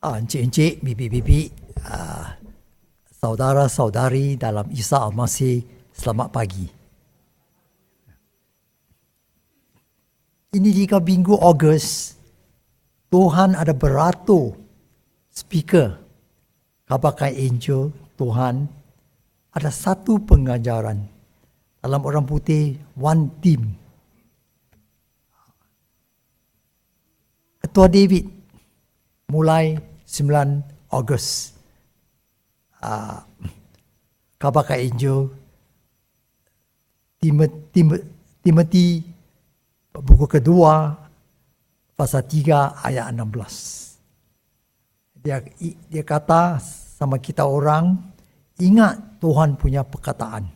Encik-encik, bibi-bibi, saudara-saudari dalam Isa Al-Masih, selamat pagi. Ini 3 minggu Ogos, Tuhan ada beratur speaker, Kabarkan Angel, Tuhan ada satu pengajaran. Dalam orang putih, one team. Ketua David, mulai 9 Ogos. Kabarkan Angel, Timothy, buku kedua, pasal 3 ayat 16. Dia kata sama kita orang, ingat Tuhan punya perkataan.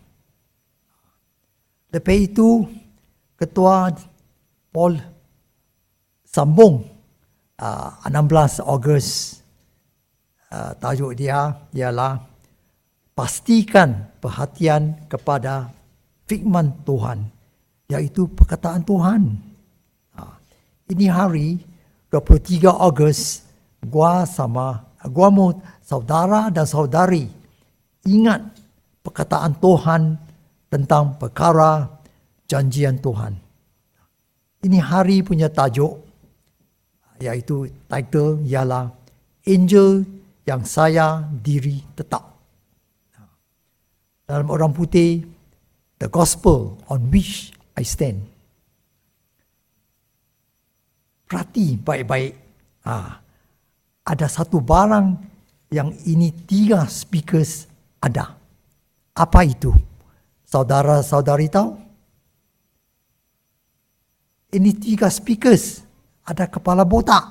Lepas itu, Ketua Paul sambung 16 Ogos. Tajuk dia ialah pastikan perhatian kepada firman Tuhan, iaitu perkataan Tuhan. Ini hari 23 Ogos, gua mau saudara dan saudari ingat perkataan Tuhan tentang perkara janjian Tuhan. Ini hari punya tajuk, iaitu title ialah Angel yang saya diri tetap. Dalam orang putih, The Gospel on which I stand. Perhati baik-baik. Ada satu barang yang ini 3 speakers ada. Apa itu? Saudara-saudari tahu? Ini 3 speakers ada kepala botak.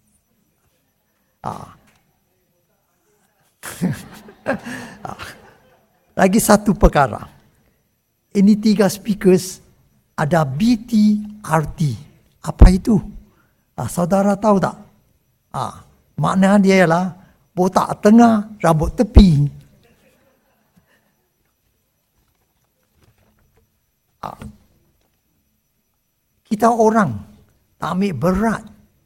Lagi satu perkara. Ini 3 speakers ada BTRT. Apa itu? Saudara tahu tak? Maknanya dia ialah botak tengah, rambut tepi. Kita orang tak ambil berat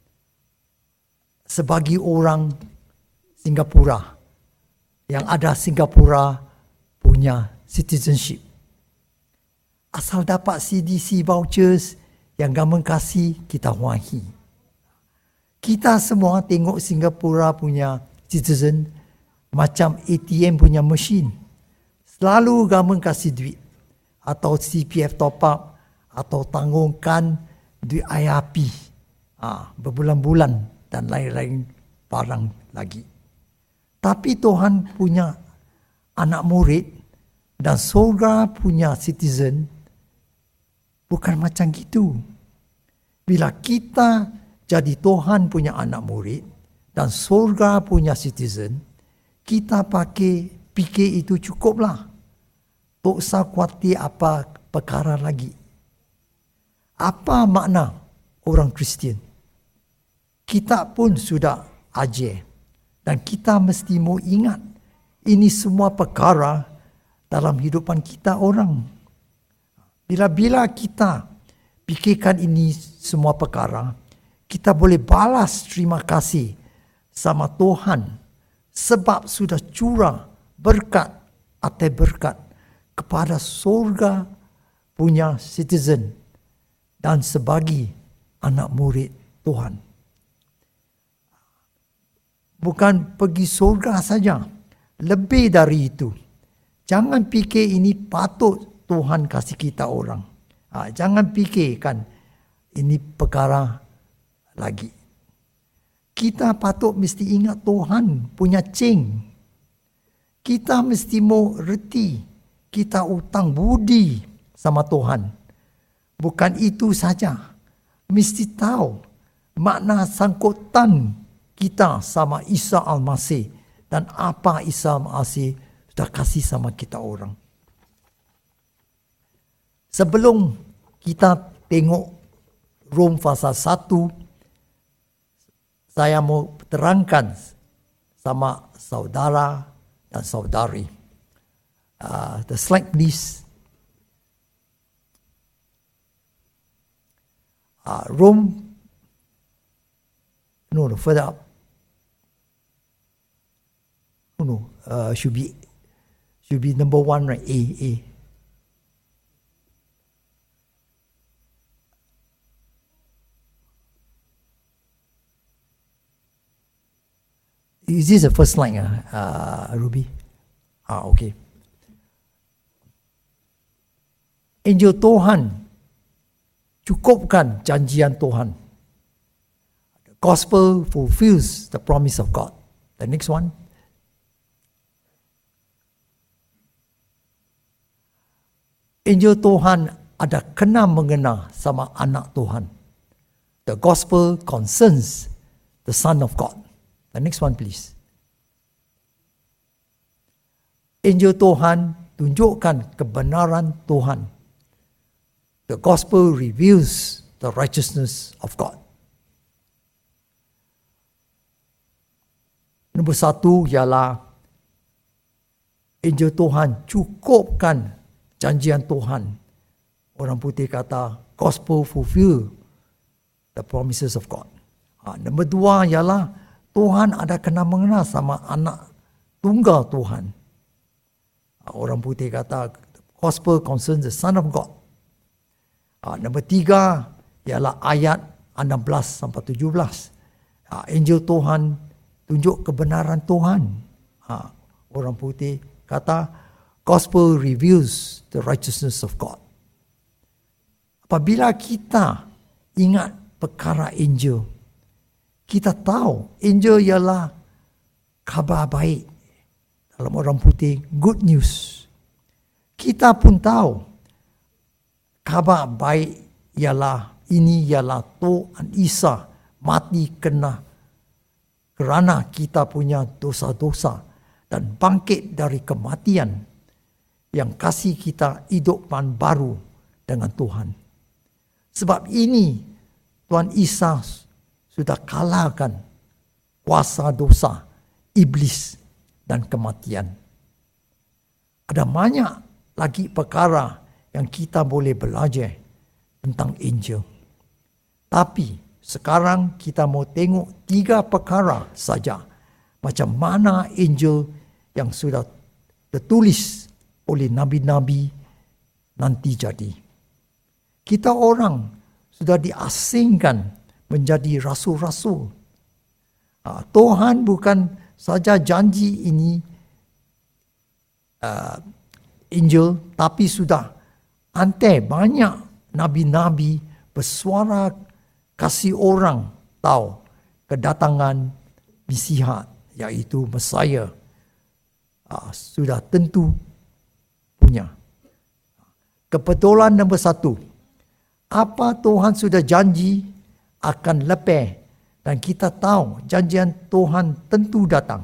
sebagai orang Singapura yang ada Singapura punya citizenship. Asal dapat CDC vouchers yang government kasih, kita wahi. Kita semua tengok Singapura punya citizen macam ATM punya mesin. Selalu government kasih duit. Atau CPF top up. Atau tanggungan duit IRP. Berbulan-bulan dan lain-lain barang lagi. Tapi Tuhan punya anak murid dan surga punya citizen bukan macam gitu. Bila kita jadi Tuhan punya anak murid dan surga punya citizen, kita fikir itu cukuplah. Tak usah khawatir apa perkara lagi. Apa makna orang Kristian? Kita pun sudah ajar dan kita mesti mau ingat ini semua perkara dalam hidupan kita orang. Bila-bila kita fikirkan ini semua perkara, kita boleh balas terima kasih sama Tuhan sebab sudah curah berkat atau berkat kepada surga punya citizen dan sebagai anak murid Tuhan. Bukan pergi surga saja, lebih dari itu. Jangan fikir ini patut Tuhan kasih kita orang. Jangan fikirkan ini perkara lagi. Kita patut mesti ingat Tuhan punya ceng. Kita mesti mau reti. Kita utang budi sama Tuhan. Bukan itu saja. Mesti tahu makna sangkutan kita sama Isa Al-Masih. Dan apa Isa Al-Masih sudah kasih sama kita orang. Sebelum kita tengok Rom pasal 1, saya mau terangkan sama saudara dan saudari. The slide please. Rome, no, further up. should be number 1, right? A. Is this the first line, Ruby? Okay. Angel Tuhan cukupkan janjian Tuhan. The gospel fulfills the promise of God. The next one. Angel Tuhan ada kena mengena sama anak Tuhan. The gospel concerns the Son of God. The next one, please. Angel Tuhan tunjukkan kebenaran Tuhan. The gospel reveals the righteousness of God. Nombor 1 ialah Angel Tuhan cukupkan janjian Tuhan. Orang putih kata gospel fulfill the promises of God. Nombor 2 ialah Tuhan ada kena mengena sama anak tunggal Tuhan. Orang putih kata gospel concerns the Son of God. Nombor 3 ialah ayat 16 sampai 17. Angel Tuhan tunjuk kebenaran Tuhan. Orang putih kata gospel reveals the righteousness of God. Apabila kita ingat perkara angel, kita tahu angel ialah kabar baik. Dalam orang putih, good news. Kita pun tahu kabar baik ialah Tuhan Isa mati kerana kita punya dosa-dosa dan bangkit dari kematian yang kasih kita hidupan baru dengan Tuhan. Sebab ini Tuhan Isa sudah kalahkan kuasa dosa, iblis dan kematian. Ada banyak lagi perkara yang kita boleh belajar tentang angel. Tapi sekarang kita mau tengok 3 perkara saja. Macam mana angel yang sudah tertulis oleh nabi-nabi nanti jadi. Kita orang sudah diasingkan menjadi rasul-rasul. Tuhan bukan saja janji ini angel, tapi sudah hantar banyak nabi-nabi bersuara kasih orang tahu kedatangan Mesias, iaitu Messiah, sudah tentu punya. Kebetulan nombor 1, apa Tuhan sudah janji akan lepas, dan kita tahu janjian Tuhan tentu datang.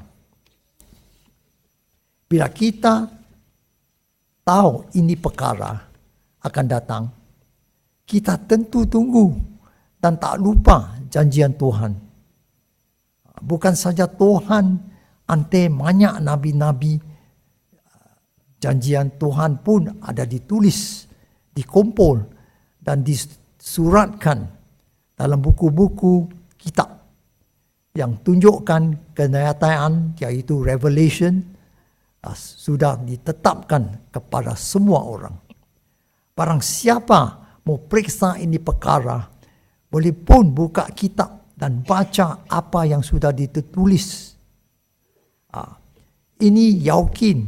Bila kita tahu ini perkara akan datang, kita tentu tunggu dan tak lupa janjian Tuhan. Bukan saja Tuhan hantar banyak nabi-nabi, janjian Tuhan pun ada ditulis, dikumpul dan disuratkan dalam buku-buku kitab yang tunjukkan kenyataan, iaitu Revelation, sudah ditetapkan kepada semua orang. Barang siapa mau periksa ini perkara, boleh pun buka kitab dan baca apa yang sudah ditulis. Ini yakin.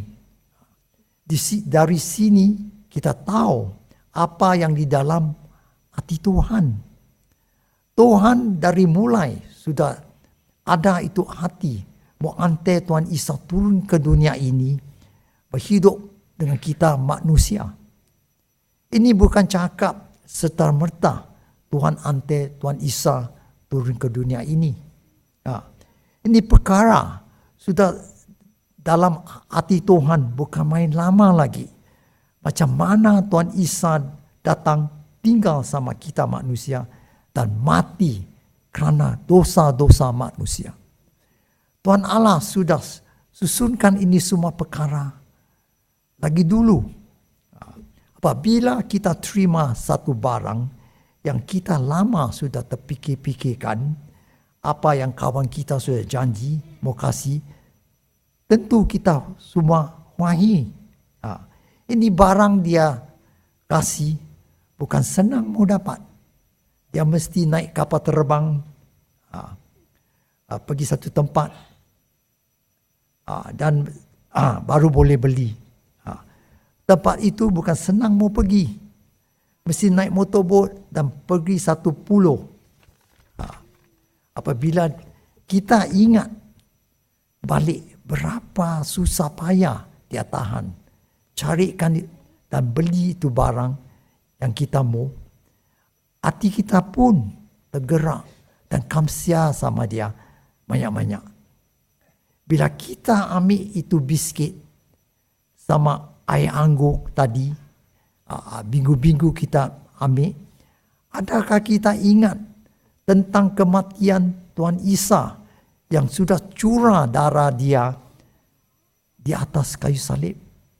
Dari sini kita tahu apa yang di dalam hati Tuhan. Tuhan dari mulai sudah ada itu hati mau hantar Tuhan Isa turun ke dunia ini berhidup dengan kita manusia. Ini bukan cakap serta-merta Tuhan hantar Tuhan Isa turun ke dunia ini. Ini perkara sudah dalam hati Tuhan, bukan main lama lagi. Macam mana Tuhan Isa datang tinggal sama kita manusia dan mati kerana dosa-dosa manusia. Tuhan Allah sudah susunkan ini semua perkara lagi dulu. Apabila kita terima satu barang yang kita lama sudah terfikir-fikirkan, apa yang kawan kita sudah janji mau kasih, tentu kita semua wahi. Ini barang dia kasih, bukan senang mau dapat. Dia mesti naik kapal terbang, pergi satu tempat, dan baru boleh beli. Tempat itu bukan senang mau pergi. Mesti naik motorbot dan pergi satu pulau. Apabila kita ingat balik berapa susah payah dia tahan, carikan dan beli itu barang yang kita mau, hati kita pun tergerak dan kamsia sama dia banyak-banyak. Bila kita ambil itu biskit sama air anggur tadi, minggu-minggu kita ambil, adakah kita ingat tentang kematian Tuhan Isa yang sudah curah darah dia di atas kayu salib?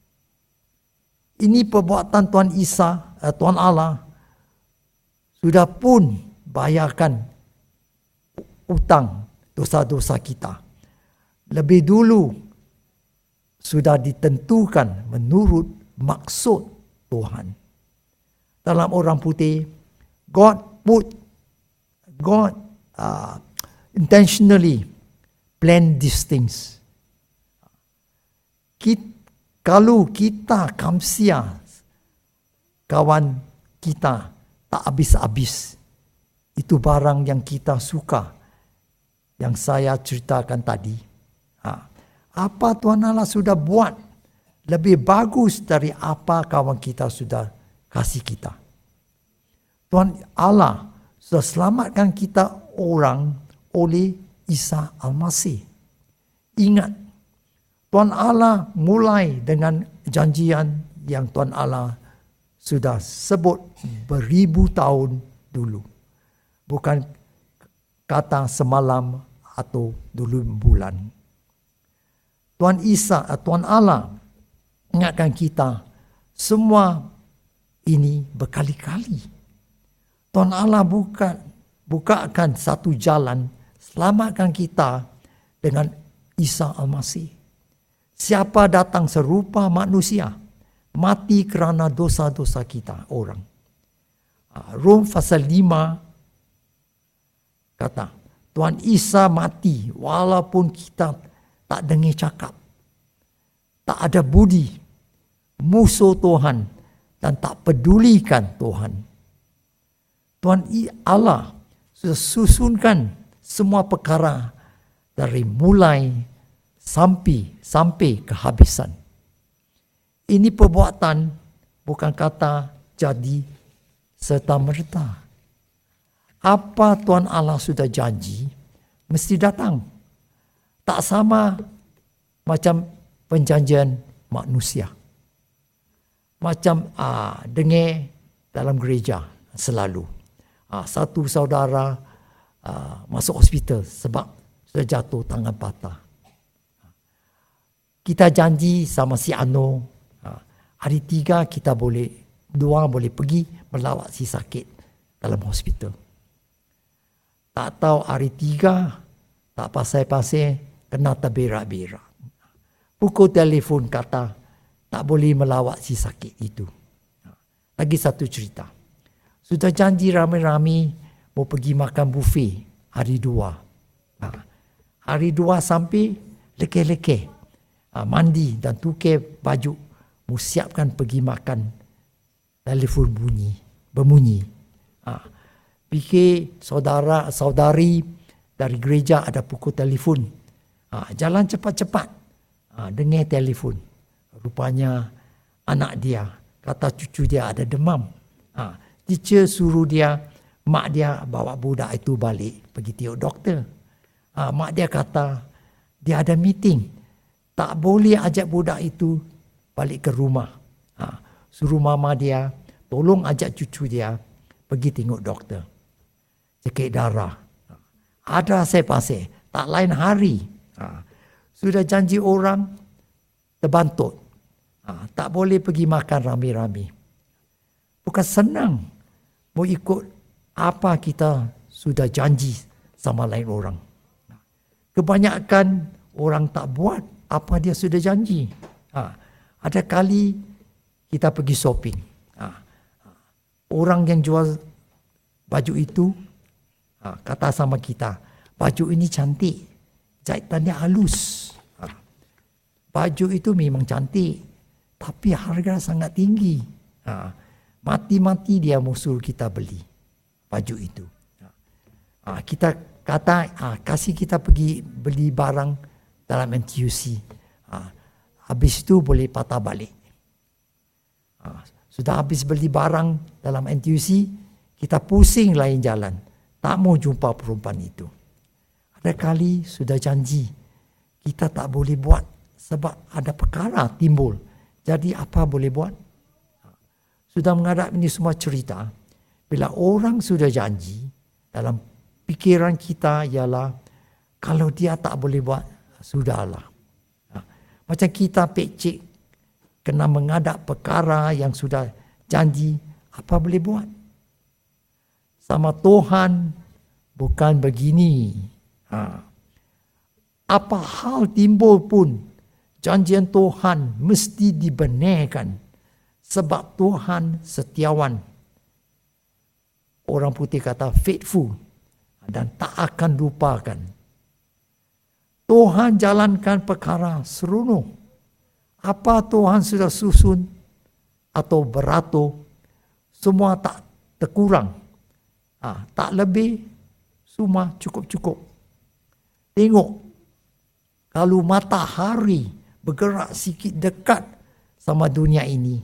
Ini perbuatan Tuhan Isa, Tuhan Allah sudah pun bayarkan utang dosa-dosa kita. Lebih dulu sudah ditentukan menurut maksud Tuhan. Dalam orang putih, God intentionally plan these things. Kalau kita kamsia kawan kita tak habis-habis, itu barang yang kita suka, yang saya ceritakan tadi. Apa Tuhan Allah sudah buat lebih bagus dari apa kawan kita sudah kasih kita. Tuhan Allah sudah selamatkan kita orang oleh Isa Al-Masih. Ingat, Tuhan Allah mulai dengan janjian yang Tuhan Allah sudah sebut beribu tahun dulu. Bukan kata semalam atau dulu bulan. Tuhan Allah ingatkan kita semua ini berkali-kali. Tuhan Allah bukakan satu jalan, selamatkan kita dengan Isa Al-Masih. Siapa datang serupa manusia, mati kerana dosa-dosa kita orang. Rom pasal 5 kata, Tuhan Isa mati walaupun kita tak dengar cakap, tak ada budi, musuh Tuhan dan tak pedulikan Tuhan. Tuhan Allah sudah susunkan semua perkara dari mulai sampai kehabisan. Ini perbuatan bukan kata jadi serta-merta. Apa Tuhan Allah sudah janji, mesti datang. Tak sama macam perjanjian manusia. Macam dengar dalam gereja selalu. Satu saudara masuk hospital sebab sudah jatuh tangan patah. Kita janji sama si Ano, hari 3 kita boleh pergi melawat si sakit dalam hospital. Tak tahu hari 3 tak pasal-pasal kena terberak-berak. Pukul telefon kata tak boleh melawat si sakit itu. Lagi satu cerita. Sudah janji ramai-ramai mau pergi makan buffet hari 2. Hari 2 sampai lekeh-lekeh. Mandi dan tukar baju. Mau siapkan pergi makan. Telefon berbunyi. Fikir saudari dari gereja ada pukul telefon. Jalan cepat-cepat. Dengar telefon. Rupanya anak dia kata cucu dia ada demam. Teacher suruh dia, mak dia bawa budak itu balik pergi tengok doktor. Mak dia kata dia ada meeting, tak boleh ajak budak itu balik ke rumah. Suruh mama dia tolong ajak cucu dia pergi tengok doktor. Cekik darah. Ada pasal tak lain hari. Sudah janji orang terbantut. Tak boleh pergi makan rami-rami. Bukan senang mau ikut apa kita sudah janji sama lain orang. Kebanyakan orang tak buat apa dia sudah janji. Ada kali kita pergi shopping. Orang yang jual baju itu kata sama kita, baju ini cantik, jahitannya halus. Baju itu memang cantik, tapi harga sangat tinggi. Mati-mati dia mau suruh kita beli baju itu. Kita kata, kasih kita pergi beli barang dalam NTUC. Habis itu boleh patah balik. Sudah habis beli barang dalam NTUC, kita pusing lain jalan. Tak mau jumpa perempuan itu. Ada kali sudah janji, kita tak boleh buat sebab ada perkara timbul. Jadi apa boleh buat? Sudah menghadap ini semua cerita. Bila orang sudah janji, dalam pikiran kita ialah, kalau dia tak boleh buat, sudahlah. Macam kita pekcik kena menghadap perkara yang sudah janji, apa boleh buat? Sama Tuhan bukan begini. Apa hal timbul pun, janjian Tuhan mesti dibenarkan. Sebab Tuhan setiawan. Orang putih kata faithful. Dan tak akan lupakan. Tuhan jalankan perkara seronok. Apa Tuhan sudah susun atau beratur, semua tak terkurang. Tak lebih, semua cukup-cukup. Tengok, kalau matahari bergerak sikit dekat sama dunia ini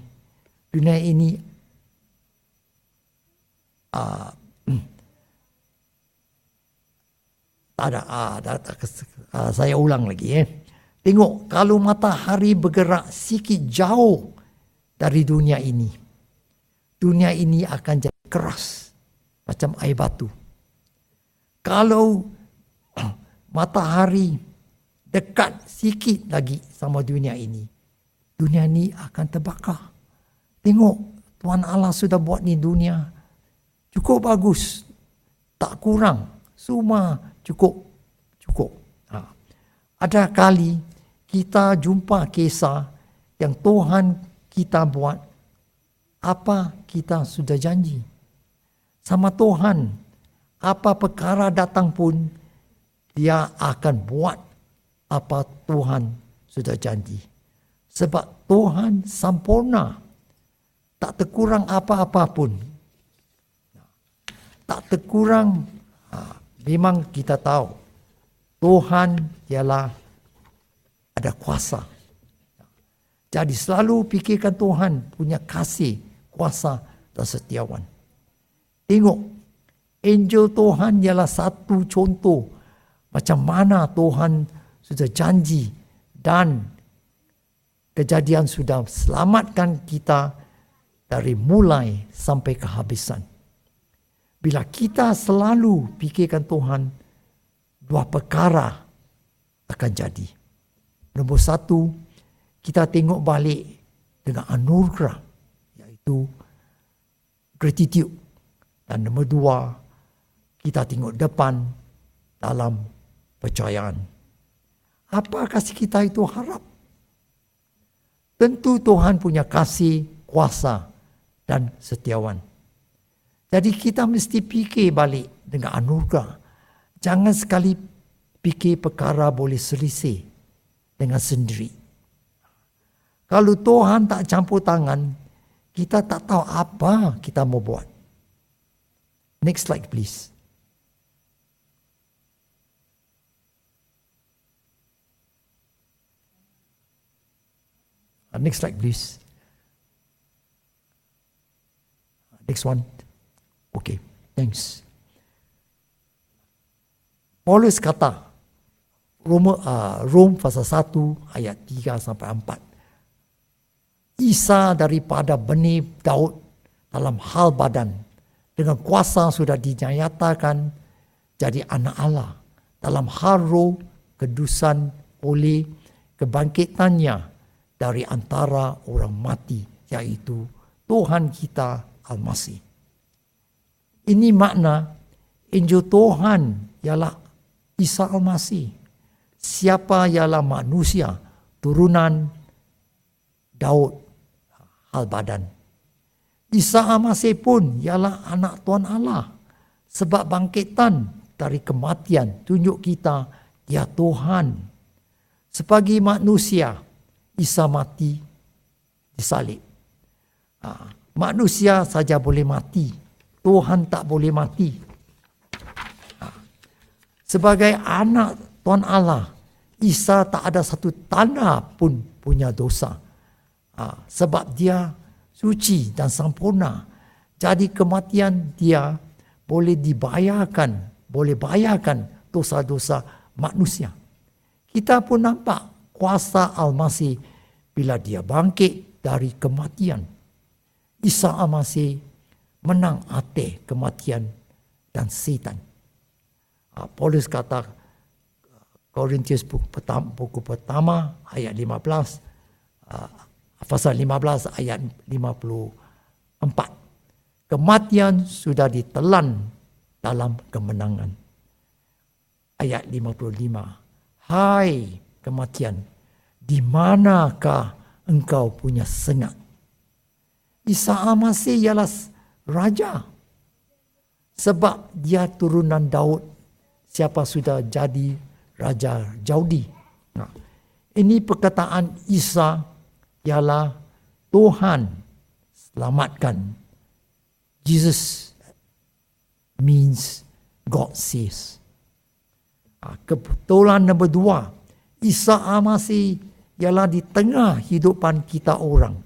tak ada. Saya ulang lagi. Tengok, kalau matahari bergerak sikit jauh dari dunia ini akan jadi keras macam air batu. Kalau matahari dekat sikit lagi sama dunia ini akan terbakar. Tengok, Tuhan Allah sudah buat ni dunia cukup bagus, tak kurang, semua cukup. Ada kali kita jumpa kisah yang Tuhan kita buat apa kita sudah janji. Sama Tuhan, apa perkara datang pun, dia akan buat apa Tuhan sudah janji. Sebab Tuhan sempurna, tak terkurang apa-apa pun. Tak terkurang, memang kita tahu Tuhan ialah ada kuasa. Jadi selalu fikirkan Tuhan punya kasih, kuasa dan setiawan. Tengok, angel Tuhan ialah satu contoh macam mana Tuhan sudah janji dan kejadian sudah selamatkan kita dari mulai sampai kehabisan. Bila kita selalu fikirkan Tuhan, dua perkara akan jadi. Nombor satu, kita tengok balik dengan anugerah, iaitu gratitude. Dan nombor dua, kita tengok depan dalam percayaan. Apa kasih kita itu harap? Tentu Tuhan punya kasih, kuasa dan setiawan. Jadi kita mesti fikir balik dengan anugerah. Jangan sekali fikir perkara boleh selisih dengan sendiri. Kalau Tuhan tak campur tangan, kita tak tahu apa kita mau buat. Next slide please. Next slide please. Next one. Okay, thanks. Paulus kata, Rom pasal 1 ayat 3 sampai 4. Isa daripada benih Daud dalam hal badan, dengan kuasa sudah dinyatakan jadi anak Allah. Dalam hal roh, kedusan oleh kebangkitannya dari antara orang mati, yaitu Tuhan kita Al-Masih. Ini makna Injil Tuhan ialah Isa Al-Masih. Siapa ialah manusia keturunan Daud hal badan. Isa Al-Masih pun ialah anak Tuhan Allah. Sebab bangkitan dari kematian tunjuk kita dia Tuhan. Sebagai manusia, Isa mati disalib. Manusia saja boleh mati. Tuhan tak boleh mati. Sebagai anak Tuhan Allah, Isa tak ada satu tanda pun punya dosa. Sebab dia suci dan sempurna. Jadi kematian dia boleh bayarkan dosa-dosa manusia. Kita pun nampak kuasa Al-Masih bila dia bangkit dari kematian. Isa Al-Masih menang atas kematian dan setan. Paulus kata Korintius buku pertama ayat 15, pasal 15 ayat 54. Kematian sudah ditelan dalam kemenangan. Ayat 55. Hai kematian, di manakah engkau punya sengat? Isa Al-Masih ialah raja. Sebab dia turunan Daud. Siapa sudah jadi Raja Daudi. Ini perkataan Isa ialah Tuhan selamatkan. Jesus means God saves. Kebetulan nombor 2, Isa Al-Masih ialah di tengah hidupan kita orang.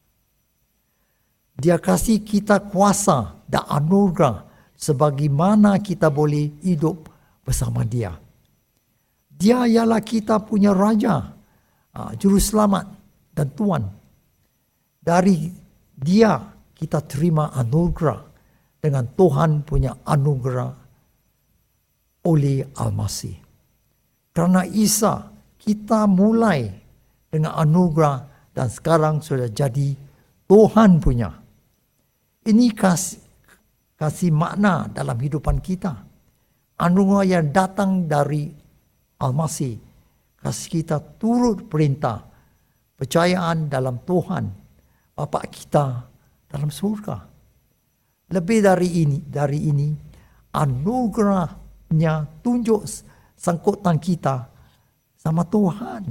Dia kasih kita kuasa dan anugerah sebagaimana kita boleh hidup bersama dia. Dia ialah kita punya Raja, Juru Selamat dan Tuan. Dari dia kita terima anugerah dengan Tuhan punya anugerah oleh Al-Masih. Karena Isa kita mulai dengan anugerah dan sekarang sudah jadi Tuhan punya. Ini kasih makna dalam hidupan kita. Anugerah yang datang dari Al-Masih kasih kita turut perintah percayaan dalam Tuhan Bapa kita dalam surga. Lebih dari ini anugerahnya tunjuk sangkutan kita sama Tuhan.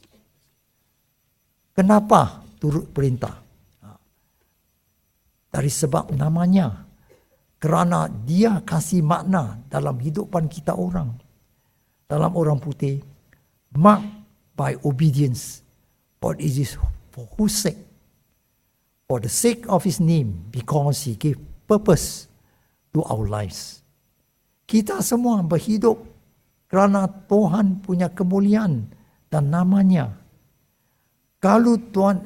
Kenapa turut perintah? Dari sebab namanya. Kerana dia kasih makna dalam hidupan kita orang. Dalam orang putih, mark by obedience. What is this? For whose sake? For the sake of his name, because he gave purpose to our lives. Kita semua berhidup kerana Tuhan punya kemuliaan dan namanya. Kalau Tuhan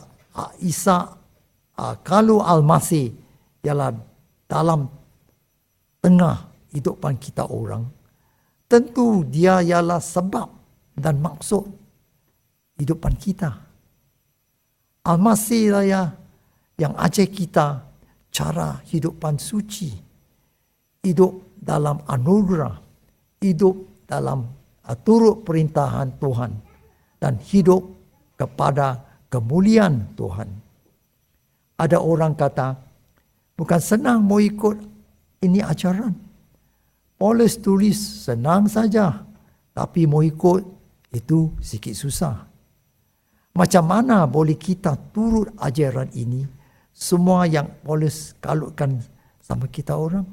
kalau Al-Masih ialah dalam tengah hidupan kita orang, tentu dia ialah sebab dan maksud hidupan kita. Al-Masih yang ajar kita cara hidupan suci, hidup dalam anugerah, hidup dalam turut perintahan Tuhan, dan hidup kepada kemuliaan Tuhan. Ada orang kata, bukan senang mau ikut ini ajaran. Paulus tulis senang saja, tapi mau ikut itu sikit susah. Macam mana boleh kita turut ajaran ini, semua yang Paulus kalutkan sama kita orang?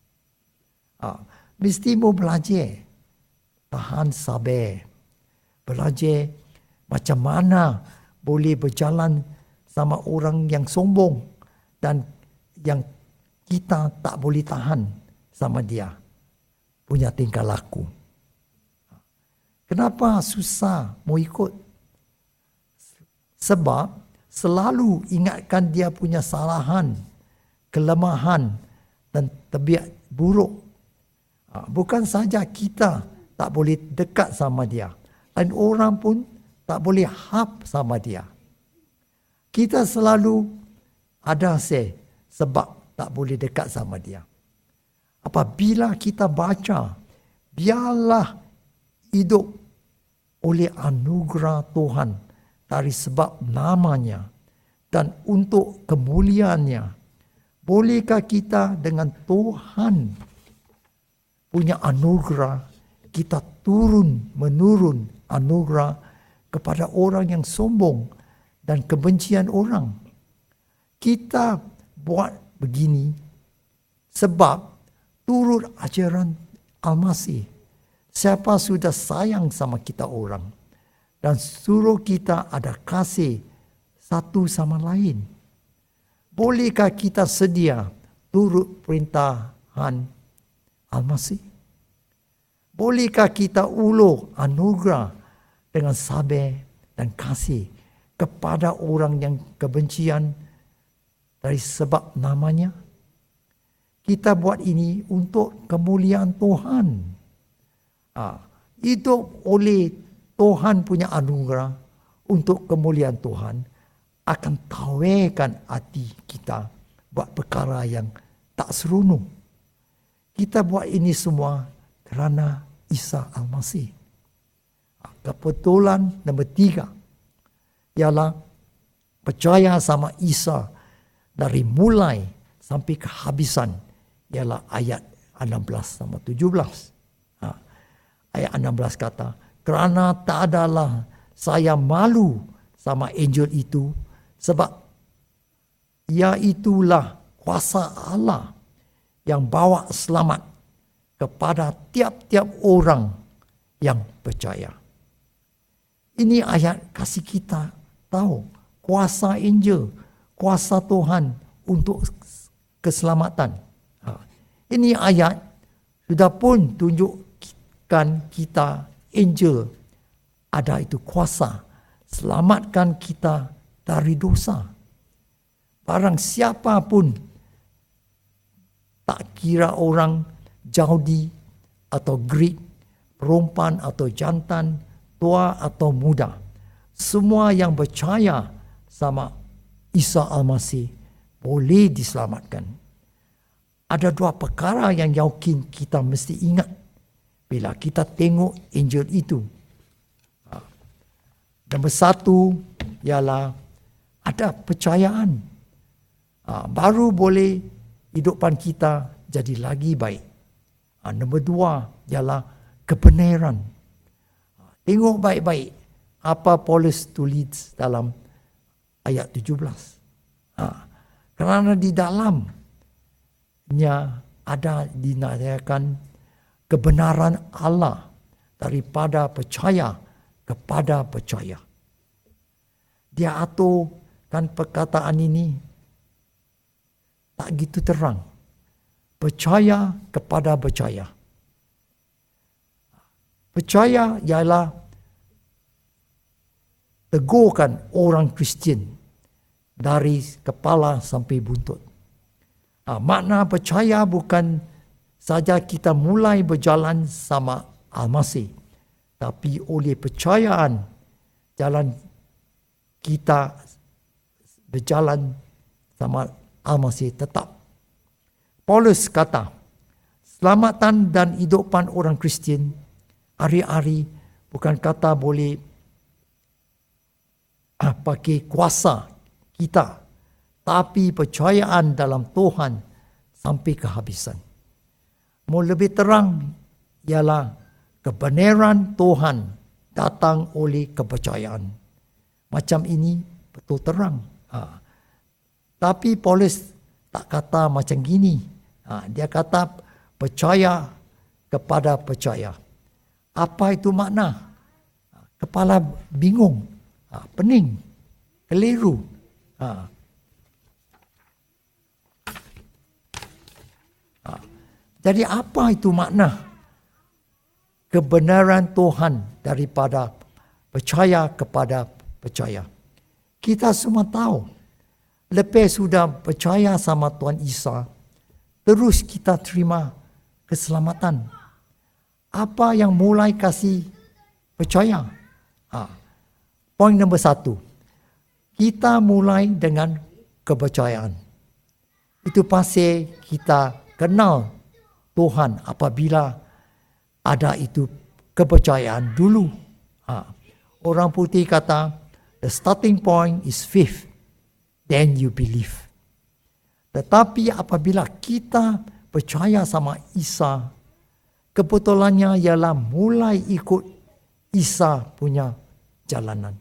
Mesti mau belajar, tahan sabar, belajar macam mana boleh berjalan sama orang yang sombong dan yang kita tak boleh tahan sama dia punya tingkah laku. Kenapa susah mau ikut? Sebab selalu ingatkan dia punya kesalahan, kelemahan dan tabiat buruk. Bukan saja kita tak boleh dekat sama dia, dan orang pun tak boleh hap sama dia. Kita selalu ada sebab tak boleh dekat sama dia. Apabila kita baca, biarlah hidup oleh anugerah Tuhan dari sebab namanya dan untuk kemuliaannya. Bolehkah kita dengan Tuhan punya anugerah, kita menurun anugerah kepada orang yang sombong dan kebencian orang? Kita buat begini sebab turut ajaran Al-Masih. Siapa sudah sayang sama kita orang dan suruh kita ada kasih satu sama lain. Bolehkah kita sedia turut perintahan Al-Masih? Bolehkah kita ulur anugerah dengan sabar dan kasih kepada orang yang kebencian dari sebab namanya? Kita buat ini untuk kemuliaan Tuhan. Hidup oleh Tuhan punya anugerah untuk kemuliaan Tuhan akan tawarkan hati kita buat perkara yang tak seronok. Kita buat ini semua kerana Isa Al-Masih. Kebetulan nombor 3 ialah percaya sama Isa dari mulai sampai kehabisan, ialah ayat 16 sama 17. Ayat 16 kata, kerana tak adalah saya malu sama angel itu, sebab ia itulah kuasa Allah yang bawa selamat kepada tiap-tiap orang yang percaya. Ini ayat kasih kita tahu kuasa angel, kuasa Tuhan untuk keselamatan. Ini ayat sudah pun tunjukkan kita angel ada itu kuasa selamatkan kita dari dosa. Barang siapa pun, tak kira orang Yahudi atau Greek, perempuan atau jantan, tua atau muda, semua yang percaya sama Isa Al-Masih boleh diselamatkan. Ada 2 perkara yang yakin kita mesti ingat bila kita tengok angel itu. Nombor 1 ialah ada percayaan. Baru boleh hidupan kita jadi lagi baik. Nombor 2 ialah kebenaran. Tengok baik-baik apa Paulus tulis dalam ayat 17. Kerana di dalamnya ada dinamakan kebenaran Allah daripada percaya kepada percaya. Dia aturkan perkataan ini tak gitu terang. Percaya kepada percaya. Percaya ialah tegurkan orang Kristian dari kepala sampai buntut. Makna percaya bukan saja kita mulai berjalan sama Al-Masih, tapi oleh percayaan jalan kita berjalan sama Al-Masih tetap. Paulus kata, selamatan dan hidupan orang Kristian hari-hari bukan kata boleh pakai kuasa kita, tapi percayaan dalam Tuhan sampai kehabisan. Mau lebih terang ialah kebenaran Tuhan datang oleh kepercayaan. Macam ini betul terang. Tapi Paulus tak kata macam gini. Dia kata percaya kepada percaya. Apa itu makna? Kepala bingung, pening, keliru. Jadi apa itu makna kebenaran Tuhan daripada percaya kepada percaya? Kita semua tahu, lepas sudah percaya sama Tuhan Isa, terus kita terima keselamatan. Apa yang mulai kasih percaya? Poin nombor 1, kita mulai dengan kepercayaan. Itu pasal kita kenal Tuhan apabila ada itu kepercayaan dulu. Orang putih kata, the starting point is faith, then you believe. Tetapi apabila kita percaya sama Isa, kebetulannya ialah mulai ikut Isa punya jalanan.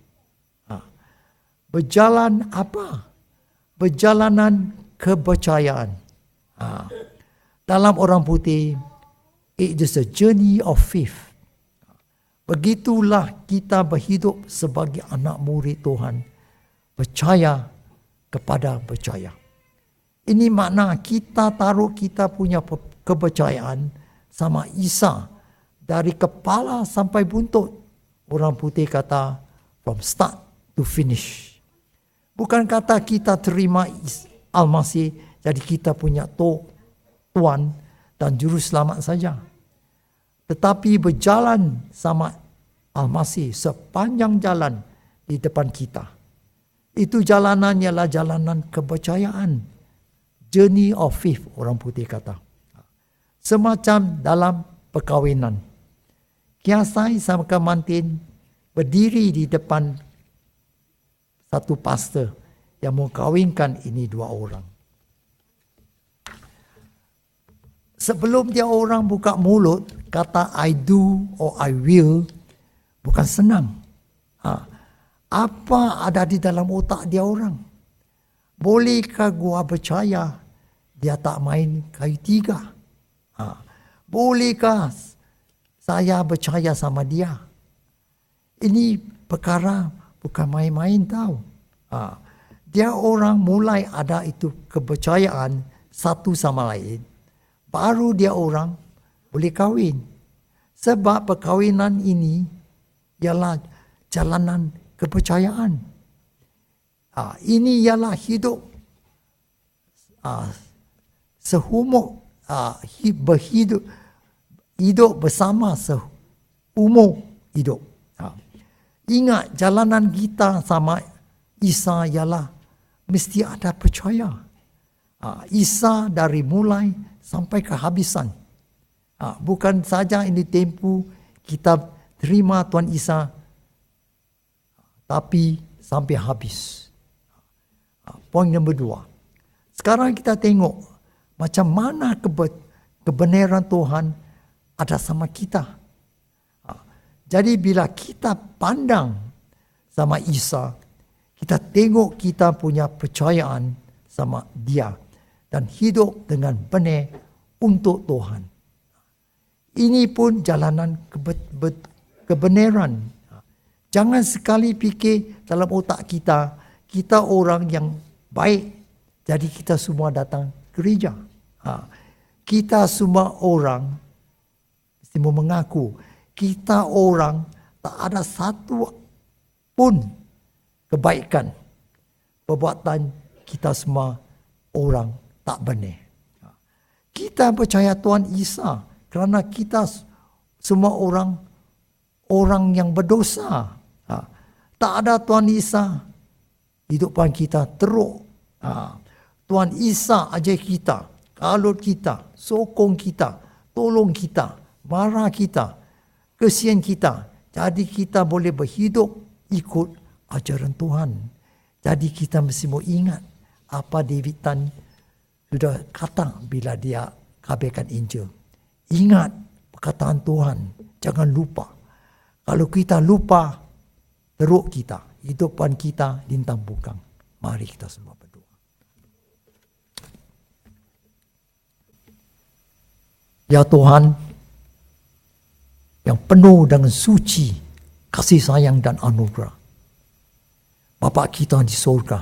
Berjalan apa? Perjalanan kepercayaan. Dalam orang putih, it is a journey of faith. Begitulah kita berhidup sebagai anak murid Tuhan. Percaya kepada percaya. Ini makna kita taruh kita punya kepercayaan sama Isa. Dari kepala sampai buntut. Orang putih kata from start to finish. Bukan kata kita terima Al-Masih jadi kita punya Tuhan dan Juru Selamat saja. Tetapi berjalan sama Al-Masih sepanjang jalan di depan kita. Itu jalanan ialah jalanan kepercayaan. Journey of faith, orang putih kata. Semacam dalam perkahwinan. Kiasai sama kemantin berdiri di depan satu pastor yang mengkahwinkan ini dua orang. Sebelum dia orang buka mulut, kata I do or I will, bukan senang. Apa ada di dalam otak dia orang? Bolehkah gua percaya dia tak main kayu tiga? Bolehkah saya percaya sama dia? Ini perkara bukan main-main tahu. Dia orang mulai ada itu kepercayaan satu sama lain. Baru dia orang boleh kahwin. Sebab perkahwinan ini ialah jalanan kepercayaan. Ini ialah hidup hidup bersama seumur hidup. Ingat jalanan kita sama Isa ialah mesti ada percaya. Isa dari mulai sampai kehabisan. Bukan saja ini tempoh kita terima Tuhan Isa, tapi sampai habis. Poin nombor 2. Sekarang kita tengok macam mana kebenaran Tuhan ada sama kita. Jadi bila kita pandang sama Isa, kita tengok kita punya percayaan sama dia dan hidup dengan benar untuk Tuhan. Ini pun jalanan kebenaran. Jangan sekali fikir dalam otak kita, kita orang yang baik, jadi kita semua datang gereja. Kita semua orang mesti mengaku, kita orang tak ada satu pun kebaikan. Perbuatan kita semua orang tak benar. Kita percaya Tuhan Isa kerana kita semua orang yang berdosa. Tak ada Tuhan Isa, hidupan kita teruk. Tuhan Isa ajar kita, kalut kita, sokong kita, tolong kita, marah kita, kesian kita. Jadi kita boleh berhidup ikut ajaran Tuhan. Jadi kita mesti mau ingat apa David Tan sudah kata bila dia kabarkan Injil. Ingat perkataan Tuhan, jangan lupa. Kalau kita lupa, teruk kita, hidupan kita lintang bukang. Mari kita semua berdoa. Ya Tuhan, yang penuh dengan suci, kasih sayang dan anugerah. Bapa kita di surga,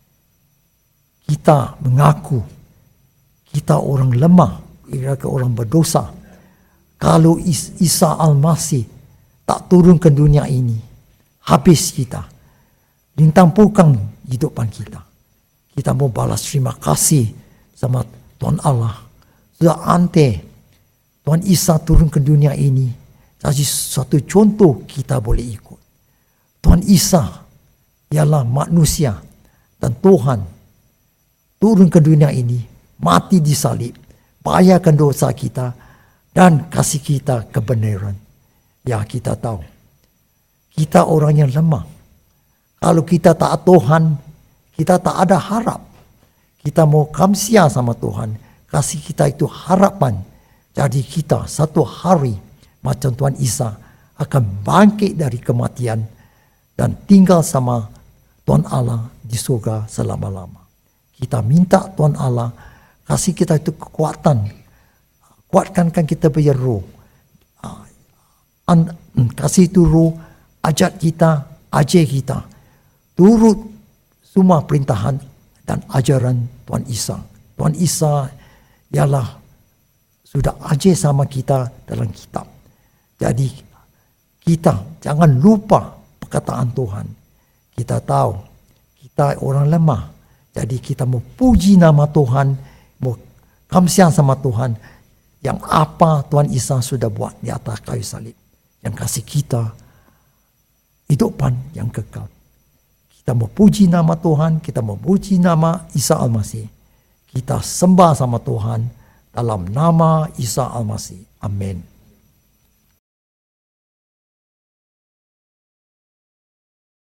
kita mengaku kita orang lemah, kita orang berdosa. Kalau Isa Al-Masih tak turun ke dunia ini, habis kita. Lintang pukang hidupan kita. Kita mau balas terima kasih sama Tuhan Allah. Sudah ante Tuhan Isa turun ke dunia ini. Jadi satu contoh kita boleh ikut. Tuhan Isa ialah manusia dan Tuhan turun ke dunia ini, mati di salib, bayarkan dosa kita dan kasih kita kebenaran. Ya, kita tahu kita orang yang lemah. Kalau kita taat Tuhan, kita tak ada harap. Kita mau kamsia sama Tuhan, kasih kita itu harapan. Jadi kita satu hari macam Tuhan Isa akan bangkit dari kematian dan tinggal sama Tuhan Allah di surga selama-lama. Kita minta Tuhan Allah kasih kita itu kekuatan, kuatkan kita punya roh, kasih itu roh, ajak kita, ajar kita, turut semua perintahan dan ajaran Tuhan Isa. Tuhan Isa ialah sudah ajar sama kita dalam kitab. Jadi kita jangan lupa perkataan Tuhan. Kita tahu kita orang lemah. Jadi kita mau puji nama Tuhan, mau kamsia sama Tuhan yang apa Tuhan Isa sudah buat di atas kayu salib. Yang kasih kita hidupan yang kekal. Kita mau puji nama Tuhan, kita mau puji nama Isa Al-Masih. Kita sembah sama Tuhan dalam nama Isa Al-Masih. Amin.